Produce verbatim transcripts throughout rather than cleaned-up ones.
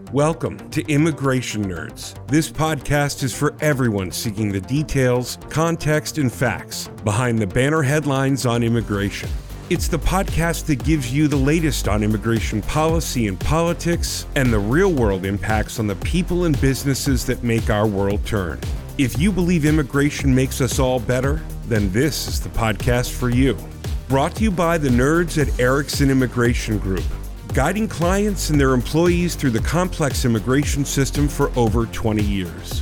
Welcome to Immigration Nerds. This podcast is for everyone seeking the details, context, and facts behind the banner headlines on immigration. It's the podcast that gives you the latest on immigration policy and politics and the real-world impacts on the people and businesses that make our world turn. If you believe immigration makes us all better, then this is the podcast for you. Brought to you by the nerds at Erickson Immigration Group, guiding clients and their employees through the complex immigration system for over twenty years.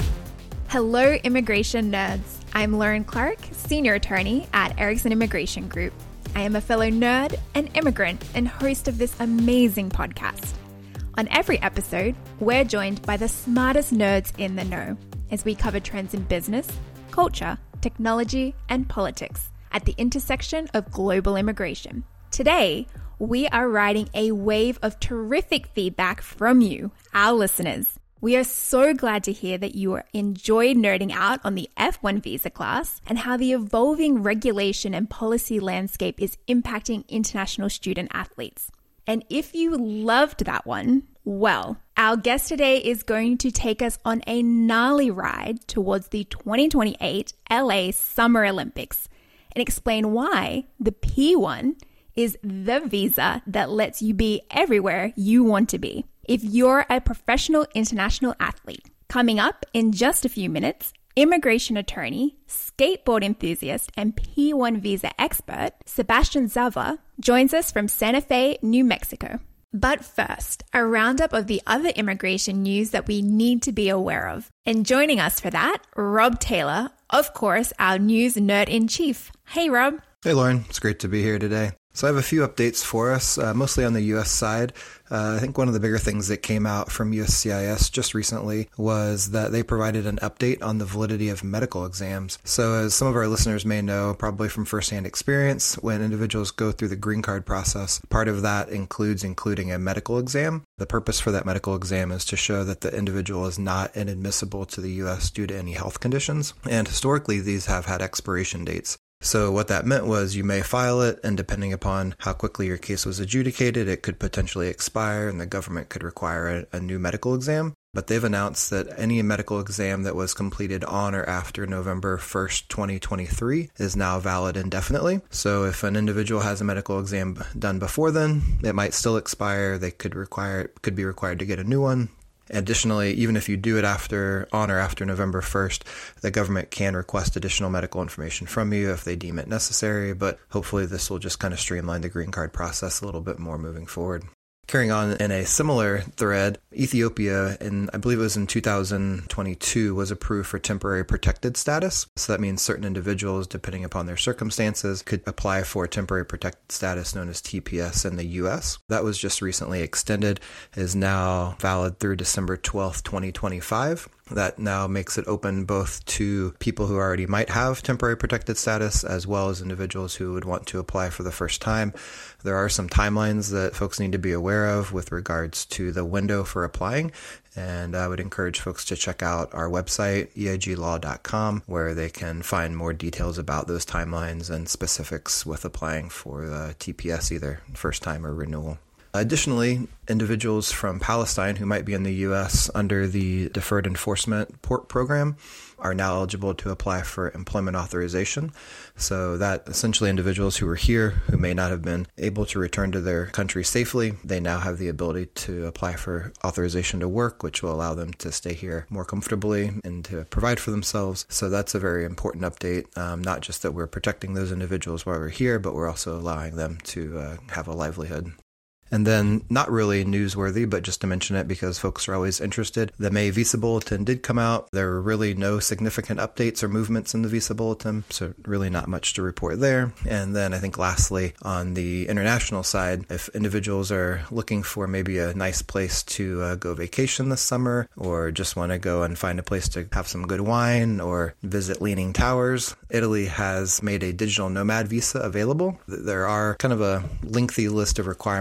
Hello, immigration nerds. I'm Lauren Clark, Senior Attorney at Erickson Immigration Group. I am a fellow nerd, an immigrant, and host of this amazing podcast. On every episode, we're joined by the smartest nerds in the know as we cover trends in business, culture, technology, and politics at the intersection of global immigration. Today, we are riding a wave of terrific feedback from you, our listeners. We are so glad to hear that you enjoyed nerding out on the F one visa class and how the evolving regulation and policy landscape is impacting international student athletes. And if you loved that one, well, our guest today is going to take us on a gnarly ride towards the twenty twenty-eight L A Summer Olympics and explain why the P one is the visa that lets you be everywhere you want to be. If you're a professional international athlete, coming up in just a few minutes, immigration attorney, skateboard enthusiast, and P one visa expert, Sebastian Zava, joins us from Santa Fe, New Mexico. But first, a roundup of the other immigration news that we need to be aware of. And joining us for that, Rob Taylor, of course, our news nerd in chief. Hey, Rob. Hey, Lauren. It's great to be here today. So I have a few updates for us, uh, mostly on the U S side. Uh, I think one of the bigger things that came out from U S C I S just recently was that they provided an update on the validity of medical exams. So as some of our listeners may know, probably from firsthand experience, when individuals go through the green card process, part of that includes including a medical exam. The purpose for that medical exam is to show that the individual is not inadmissible to the U S due to any health conditions. And historically, these have had expiration dates. So what that meant was you may file it, and depending upon how quickly your case was adjudicated, it could potentially expire and the government could require a, a new medical exam. But they've announced that any medical exam that was completed on or after November first, twenty twenty-three is now valid indefinitely. So if an individual has a medical exam done before then, it might still expire. They could require, could be required to get a new one. Additionally, even if you do it after, on or after November first, the government can request additional medical information from you if they deem it necessary, but hopefully this will just kind of streamline the green card process a little bit more moving forward. Carrying on in a similar thread, Ethiopia, in I believe it was in two thousand twenty-two, was approved for temporary protected status. So that means certain individuals, depending upon their circumstances, could apply for temporary protected status known as T P S in the U S. That was just recently extended, is now valid through December twelfth, twenty twenty-five. That now makes it open both to people who already might have temporary protected status as well as individuals who would want to apply for the first time. There are some timelines that folks need to be aware of with regards to the window for applying, and I would encourage folks to check out our website, E I G law dot com, where they can find more details about those timelines and specifics with applying for the T P S, either first time or renewal. Additionally, individuals from Palestine who might be in the U S under the Deferred Enforcement Port Program are now eligible to apply for employment authorization. So that essentially individuals who were here who may not have been able to return to their country safely, they now have the ability to apply for authorization to work, which will allow them to stay here more comfortably and to provide for themselves. So that's a very important update, um, not just that we're protecting those individuals while we're here, but we're also allowing them to uh, have a livelihood. And then, not really newsworthy, but just to mention it because folks are always interested, the May Visa Bulletin did come out. There were really no significant updates or movements in the Visa Bulletin, so really not much to report there. And then I think lastly, on the international side, if individuals are looking for maybe a nice place to uh, go vacation this summer, or just want to go and find a place to have some good wine or visit Leaning Towers, Italy has made a digital nomad visa available. There are kind of a lengthy list of requirements to qualify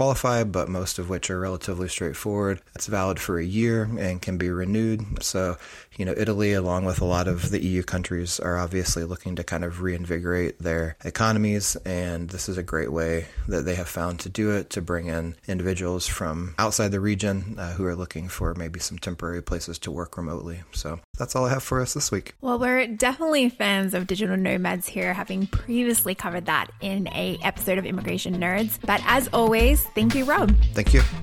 qualify, but most of which are relatively straightforward. It's valid for a year and can be renewed. So, you know, Italy, along with a lot of the E U countries, are obviously looking to kind of reinvigorate their economies. And this is a great way that they have found to do it, to bring in individuals from outside the region uh, who are looking for maybe some temporary places to work remotely. So that's all I have for us this week. Well, we're definitely fans of digital nomads here, having previously covered that in a episode of Immigration Nerds. But as always, thank you, Rob. Thank you.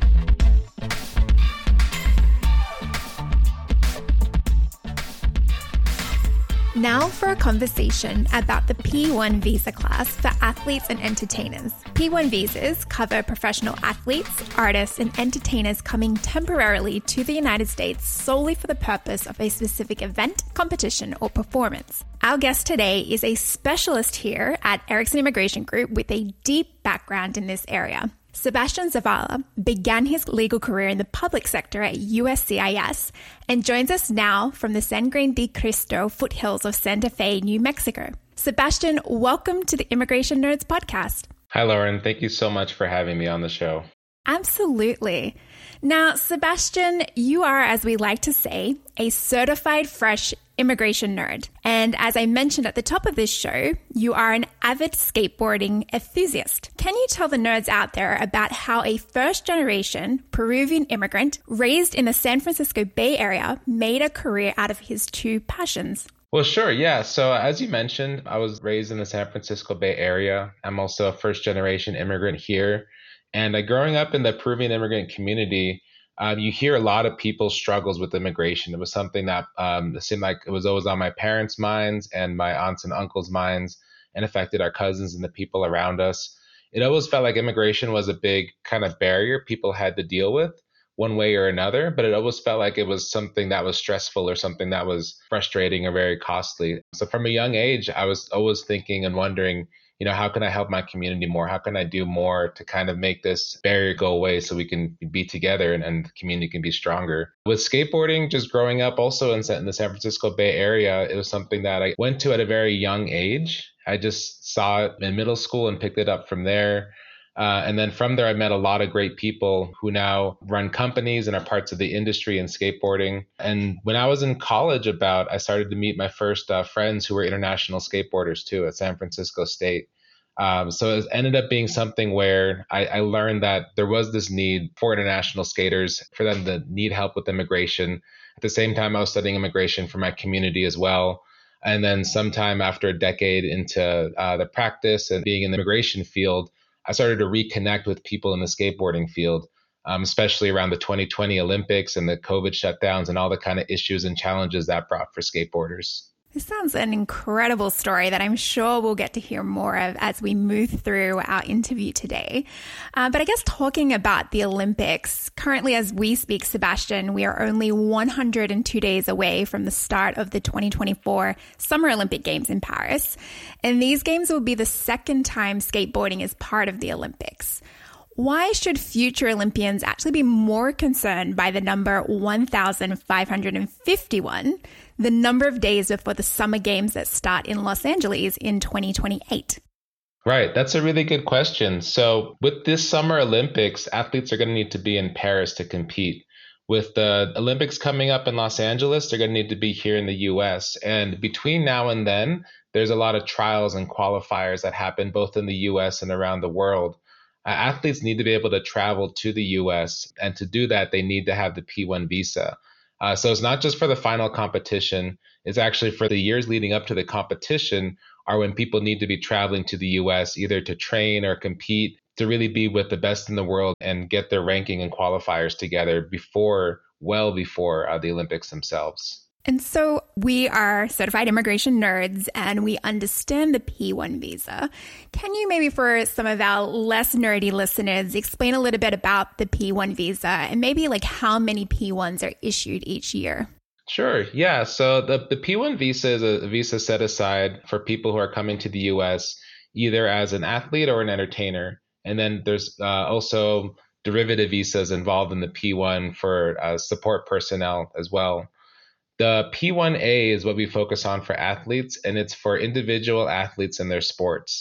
Now for a conversation about the P one visa class for athletes and entertainers. P one visas cover professional athletes, artists, and entertainers coming temporarily to the United States solely for the purpose of a specific event, competition, or performance. Our guest today is a specialist here at Ericsson Immigration Group with a deep background in this area. Sebastian Zavala began his legal career in the public sector at U S C I S and joins us now from the San Juan de Cristo foothills of Santa Fe, New Mexico. Sebastian, welcome to the Immigration Nerds podcast. Hi, Lauren. Thank you so much for having me on the show. Absolutely. Now, Sebastian, you are, as we like to say, a certified fresh immigration nerd. And as I mentioned at the top of this show, you are an avid skateboarding enthusiast. Can you tell the nerds out there about how a first-generation Peruvian immigrant raised in the San Francisco Bay Area made a career out of his two passions? Well, sure. Yeah. So as you mentioned, I was raised in the San Francisco Bay Area. I'm also a first-generation immigrant here. And uh, growing up in the Peruvian immigrant community, um, you hear a lot of people's struggles with immigration. It was something that um, it seemed like it was always on my parents' minds and my aunts and uncles' minds, and affected our cousins and the people around us. It always felt like immigration was a big kind of barrier people had to deal with one way or another, but it always felt like it was something that was stressful or something that was frustrating or very costly. So from a young age, I was always thinking and wondering, you know, how can I help my community more? How can I do more to kind of make this barrier go away so we can be together and, and the community can be stronger? With skateboarding, just growing up also in, in the San Francisco Bay Area, it was something that I went to at a very young age. I just saw it in middle school and picked it up from there. Uh, and then from there, I met a lot of great people who now run companies and are parts of the industry in skateboarding. And when I was in college about, I started to meet my first uh, friends who were international skateboarders too at San Francisco State. Um, so it ended up being something where I, I learned that there was this need for international skaters, for them to need help with immigration. At the same time, I was studying immigration for my community as well. And then sometime after a decade into uh, the practice and being in the immigration field, I started to reconnect with people in the skateboarding field, um, especially around the twenty twenty Olympics and the COVID shutdowns and all the kind of issues and challenges that brought for skateboarders. This sounds an incredible story that I'm sure we'll get to hear more of as we move through our interview today. Uh, but I guess talking about the Olympics, currently as we speak, Sebastian, we are only one hundred two days away from the start of the twenty twenty-four Summer Olympic Games in Paris. And these games will be the second time skateboarding is part of the Olympics. Why should future Olympians actually be more concerned by the number one thousand five hundred fifty-one, the number of days before the Summer Games that start in Los Angeles in twenty twenty-eight? Right. That's a really good question. So with this Summer Olympics, athletes are going to need to be in Paris to compete. With the Olympics coming up in Los Angeles, they're going to need to be here in the U S. And between now and then, there's a lot of trials and qualifiers that happen both in the U S and around the world. Uh, athletes need to be able to travel to the U S, and to do that, they need to have the P one visa. Uh, so it's not just for the final competition, it's actually for the years leading up to the competition are when people need to be traveling to the U S either to train or compete, to really be with the best in the world and get their ranking and qualifiers together before, well before uh, the Olympics themselves. And so we are certified immigration nerds and we understand the P one visa. Can you maybe for some of our less nerdy listeners explain a little bit about the P one visa and maybe like how many P ones are issued each year? Sure. Yeah. So the, the P one visa is a visa set aside for people who are coming to the U S either as an athlete or an entertainer. And then there's uh, also derivative visas involved in the P one for uh, support personnel as well. The P one A is what we focus on for athletes, and it's for individual athletes in their sports.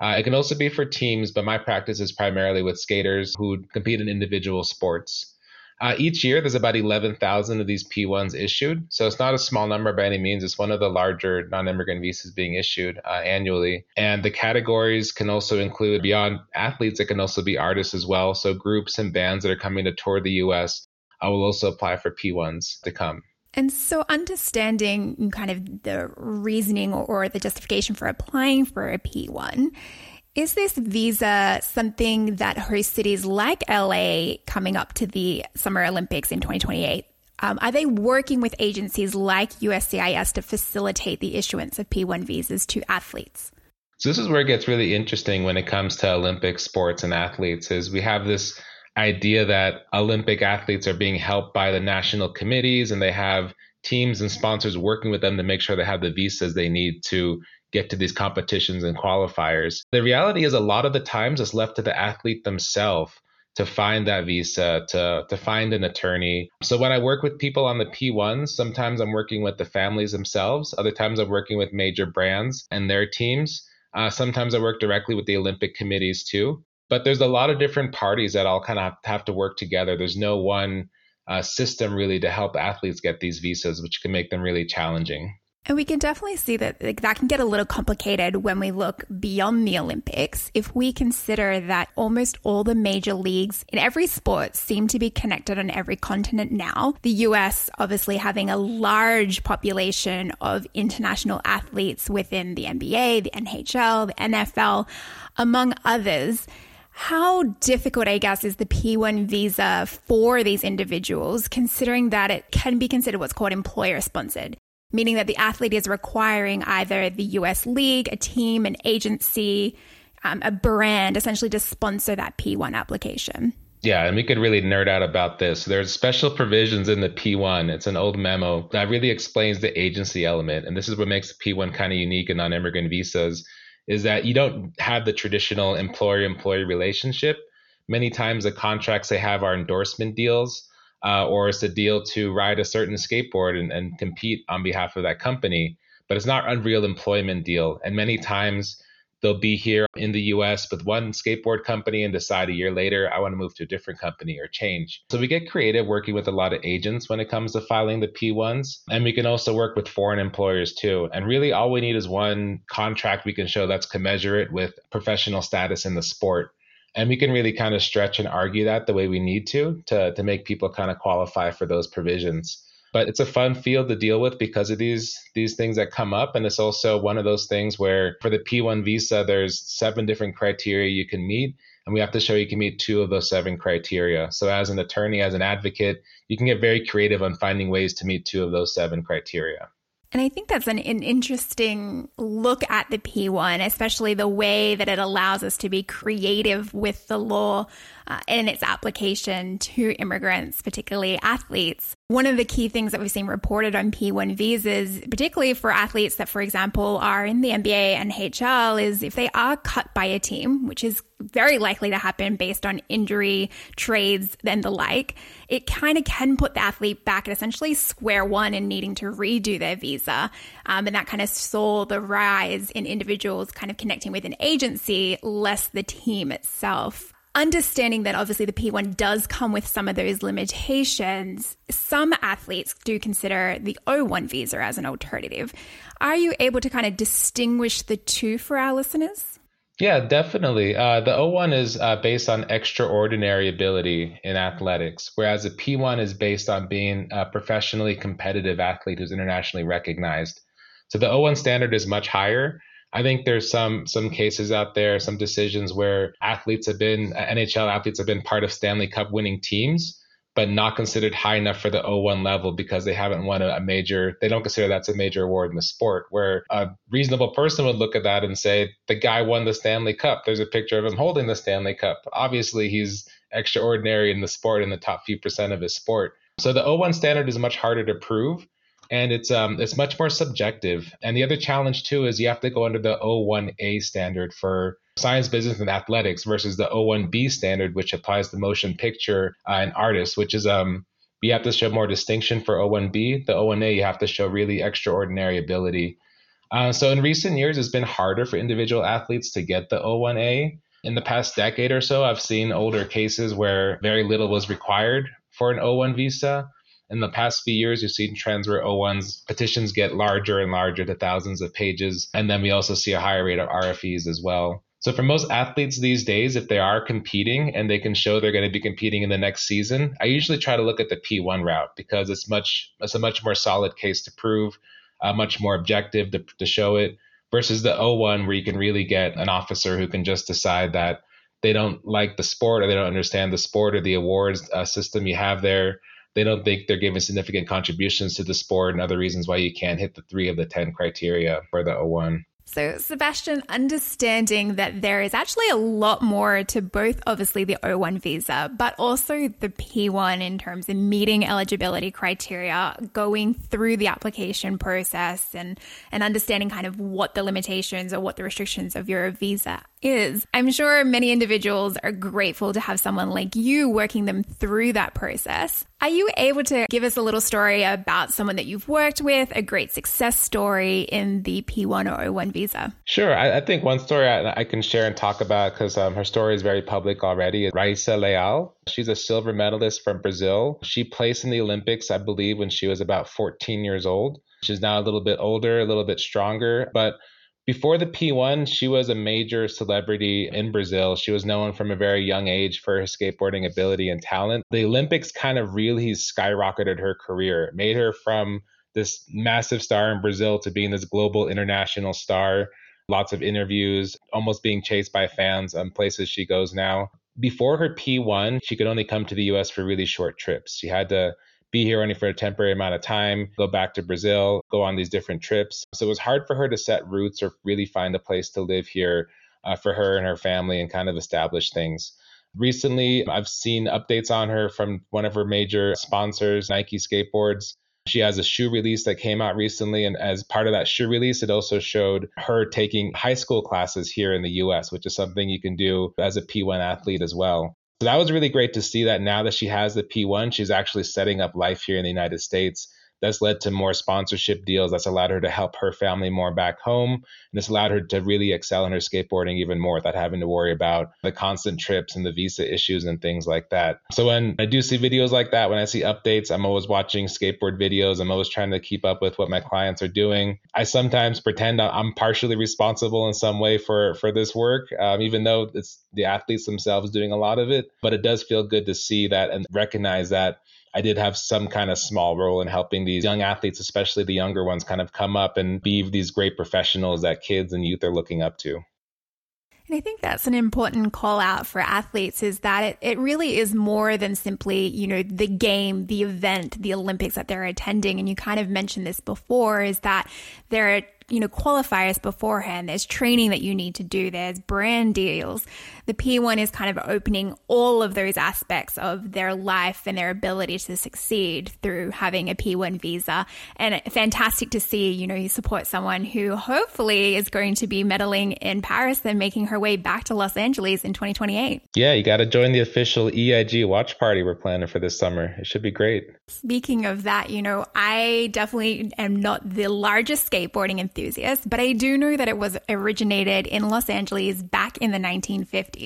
Uh, it can also be for teams, but my practice is primarily with skaters who compete in individual sports. Uh, each year, there's about eleven thousand of these P ones issued. So it's not a small number by any means. It's one of the larger non-immigrant visas being issued uh, annually. And the categories can also include, beyond athletes, it can also be artists as well. So groups and bands that are coming to tour the U S uh, will also apply for P ones to come. And so understanding kind of the reasoning or the justification for applying for a P one, is this visa something that host cities like L A coming up to the Summer Olympics in twenty twenty-eight, um, are they working with agencies like U S C I S to facilitate the issuance of P one visas to athletes? So this is where it gets really interesting when it comes to Olympic sports and athletes, is we have this idea that Olympic athletes are being helped by the national committees and they have teams and sponsors working with them to make sure they have the visas they need to get to these competitions and qualifiers. The reality is a lot of the times it's left to the athlete themselves to find that visa, to, to find an attorney. So when I work with people on the P ones, sometimes I'm working with the families themselves. Other times I'm working with major brands and their teams. Uh, sometimes I work directly with the Olympic committees too. But there's a lot of different parties that all kind of have to work together. There's no one uh, system really to help athletes get these visas, which can make them really challenging. And we can definitely see that like, that can get a little complicated when we look beyond the Olympics. If we consider that almost all the major leagues in every sport seem to be connected on every continent now, the U S obviously having a large population of international athletes within the N B A, the N H L, the N F L, among others. How difficult, I guess, is the P one visa for these individuals, considering that it can be considered what's called employer-sponsored? Meaning that the athlete is requiring either the U S league, a team, an agency, um, a brand, essentially to sponsor that P one application. Yeah, and we could really nerd out about this. There's special provisions in the P one. It's an old memo that really explains the agency element. And this is what makes the P one kind of unique in non-immigrant visas, is that you don't have the traditional employer-employee relationship. Many times the contracts they have are endorsement deals. Uh, or it's a deal to ride a certain skateboard and, and compete on behalf of that company. But it's not a real employment deal. And many times they'll be here in the U S with one skateboard company and decide a year later, I want to move to a different company or change. So we get creative working with a lot of agents when it comes to filing the P ones. And we can also work with foreign employers too. And really all we need is one contract we can show that's commensurate with professional status in the sport. And we can really kind of stretch and argue that the way we need to, to, to make people kind of qualify for those provisions. But it's a fun field to deal with because of these, these things that come up. And it's also one of those things where for the P one visa, there's seven different criteria you can meet. And we have to show you can meet two of those seven criteria. So as an attorney, as an advocate, you can get very creative on finding ways to meet two of those seven criteria. And I think that's an, an interesting look at the P one, especially the way that it allows us to be creative with the law uh, and its application to immigrants, particularly athletes. One of the key things that we've seen reported on P one visas, particularly for athletes that, for example, are in the N B A and N H L, is if they are cut by a team, which is very likely to happen based on injury, trades, and the like, it kind of can put the athlete back at essentially square one and needing to redo their visa. Um, and that kind of saw the rise in individuals kind of connecting with an agency, less the team itself. Understanding that obviously the P one does come with some of those limitations, some athletes do consider the O one visa as an alternative. Are you able to kind of distinguish the two for our listeners? Yeah, definitely. Uh, the O one is uh, based on extraordinary ability in athletics, whereas the P one is based on being a professionally competitive athlete who's internationally recognized. So the O one standard is much higher. I think there's some some cases out there, some decisions where athletes have been, N H L athletes have been part of Stanley Cup winning teams, but not considered high enough for the O one level because they haven't won a, a major, they don't consider that's a major award in the sport, where a reasonable person would look at that and say, the guy won the Stanley Cup. There's a picture of him holding the Stanley Cup. Obviously, he's extraordinary in the sport, in the top few percent of his sport. So the O one standard is much harder to prove. And it's um it's much more subjective. And the other challenge too is you have to go under the O one A standard for science, business, and athletics versus the O one B standard, which applies to motion picture uh, and artists, which is um you have to show more distinction for O one B. The O one A, you have to show really extraordinary ability. Uh, so in recent years, it's been harder for individual athletes to get the O one A. In the past decade or so, I've seen older cases where very little was required for an O one visa. In the past few years, you've seen trends where O ones petitions get larger and larger to thousands of pages. And then we also see a higher rate of R F Es as well. So for most athletes these days, if they are competing and they can show they're going to be competing in the next season, I usually try to look at the P one route because it's much it's a much more solid case to prove, uh, much more objective to, to show it, versus the O one where you can really get an officer who can just decide that they don't like the sport or they don't understand the sport or the awards uh, system you have there. They don't think they're giving significant contributions to the sport and other reasons why you can't hit the three of the ten criteria for the O one. So, Sebastian, understanding that there is actually a lot more to both obviously the O one visa, but also the P one in terms of meeting eligibility criteria, going through the application process and, and understanding kind of what the limitations or what the restrictions of your visa is. I'm sure many individuals are grateful to have someone like you working them through that process. Are you able to give us a little story about someone that you've worked with, a great success story in the P one or O one visa? Sure. I, I think one story I, I can share and talk about because um, her story is very public already is Raíssa Leal. She's a silver medalist from Brazil. She placed in the Olympics, I believe, when she was about fourteen years old. She's now a little bit older, a little bit stronger, but before the P one, she was a major celebrity in Brazil. She was known from a very young age for her skateboarding ability and talent. The Olympics kind of really skyrocketed her career. It made her from this massive star in Brazil to being this global international star. Lots of interviews, almost being chased by fans on places she goes now. Before her P one, she could only come to the U S for really short trips. She had to be here only for a temporary amount of time, go back to Brazil, go on these different trips. So it was hard for her to set roots or really find a place to live here uh, for her and her family and kind of establish things. Recently, I've seen updates on her from one of her major sponsors, Nike Skateboards. She has a shoe release that came out recently. And as part of that shoe release, it also showed her taking high school classes here in the U S, which is something you can do as a P one athlete as well. So that was really great to see that now that she has the P one, she's actually setting up life here in the United States. That's led to more sponsorship deals. That's allowed her to help her family more back home. And it's allowed her to really excel in her skateboarding even more without having to worry about the constant trips and the visa issues and things like that. So when I do see videos like that, when I see updates, I'm always watching skateboard videos. I'm always trying to keep up with what my clients are doing. I sometimes pretend I'm partially responsible in some way for, for this work, um, even though it's the athletes themselves doing a lot of it. But it does feel good to see that and recognize that I did have some kind of small role in helping these young athletes, especially the younger ones, kind of come up and be these great professionals that kids and youth are looking up to. And I think that's an important call out for athletes is that it, it really is more than simply, you know, the game, the event, the Olympics that they're attending. And you kind of mentioned this before is that there are, you know, qualifiers beforehand. There's training that you need to do. There's brand deals. The P one is kind of opening all of those aspects of their life and their ability to succeed through having a P one visa. And fantastic to see, you know, you support someone who hopefully is going to be medaling in Paris and making her way back to Los Angeles in twenty twenty-eight. Yeah, you got to join the official E I G watch party we're planning for this summer. It should be great. Speaking of that, you know, I definitely am not the largest skateboarding enthusiast, but I do know that it was originated in Los Angeles back in the nineteen fifties.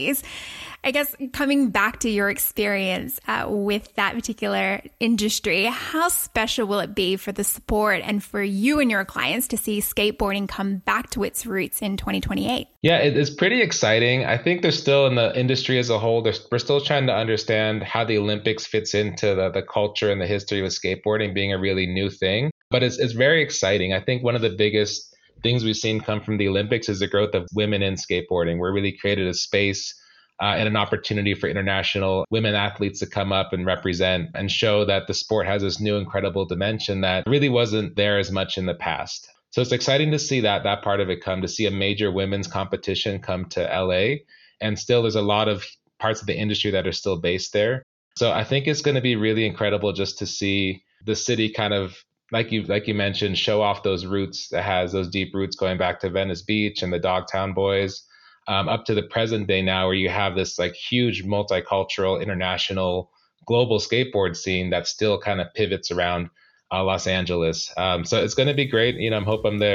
I guess coming back to your experience uh, with that particular industry, how special will it be for the sport and for you and your clients to see skateboarding come back to its roots in twenty twenty-eight? Yeah, it's pretty exciting. I think there's still in the industry as a whole, we're still trying to understand how the Olympics fits into the, the culture and the history of skateboarding being a really new thing. But it's it's very exciting. I think one of the biggest things we've seen come from the Olympics is the growth of women in skateboarding. We really created a space uh, and an opportunity for international women athletes to come up and represent and show that the sport has this new incredible dimension that really wasn't there as much in the past. So it's exciting to see that that part of it come, to see a major women's competition come to L A. And still there's a lot of parts of the industry that are still based there. So I think it's going to be really incredible just to see the city kind of, like you like you mentioned, show off those roots that has those deep roots going back to Venice Beach and the Dogtown Boys, um, up to the present day now, where you have this like huge multicultural, international, global skateboard scene that still kind of pivots around uh, Los Angeles. Um, so it's going to be great. You know, I'm hoping I'm there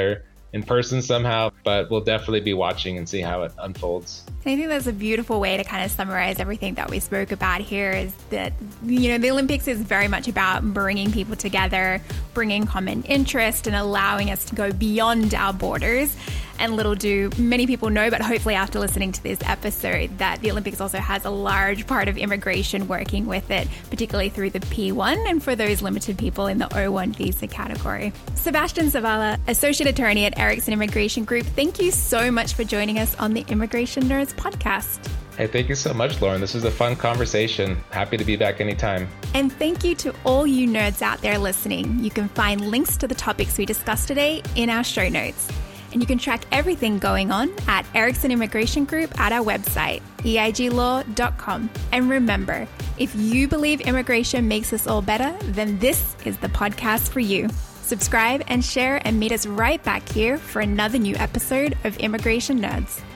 in person somehow, but we'll definitely be watching and see how it unfolds. I think that's a beautiful way to kind of summarize everything that we spoke about here is that, you know, the Olympics is very much about bringing people together, bringing common interest and allowing us to go beyond our borders. And little do many people know, but hopefully after listening to this episode, that the Olympics also has a large part of immigration working with it, particularly through the P one and for those limited people in the O one visa category. Sebastian Zavala, Associate Attorney at Erickson Immigration Group, thank you so much for joining us on the Immigration Nerds podcast. Hey, thank you so much, Lauren. This was a fun conversation. Happy to be back anytime. And thank you to all you nerds out there listening. You can find links to the topics we discussed today in our show notes. And you can track everything going on at Erickson Immigration Group at our website, E I G law dot com. And remember, if you believe immigration makes us all better, then this is the podcast for you. Subscribe and share and meet us right back here for another new episode of Immigration Nerds.